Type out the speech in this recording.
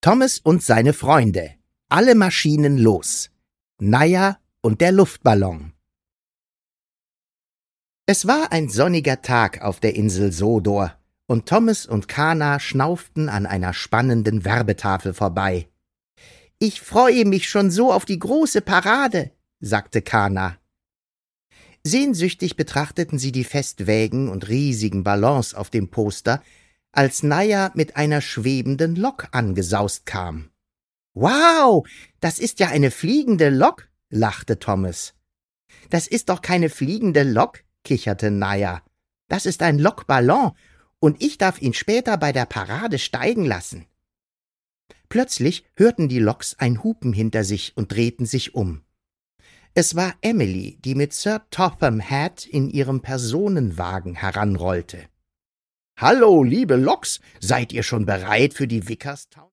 Thomas und seine Freunde. Alle Maschinen los. Naja und der Luftballon. Es war ein sonniger Tag auf der Insel Sodor, und Thomas und Kana schnauften an einer spannenden Werbetafel vorbei. »Ich freue mich schon so auf die große Parade«, sagte Kana. Sehnsüchtig betrachteten sie die Festwägen und riesigen Ballons auf dem Poster, als Naja mit einer schwebenden Lok angesaust kam. »Wow, das ist ja eine fliegende Lok«, lachte Thomas. »Das ist doch keine fliegende Lok«, kicherte Naja. »Das ist ein Lokballon, und ich darf ihn später bei der Parade steigen lassen.« Plötzlich hörten die Loks ein Hupen hinter sich und drehten sich um. Es war Emily, die mit Sir Topham Hatt in ihrem Personenwagen heranrollte. »Hallo, liebe Loks, seid ihr schon bereit für die Vickerstown?«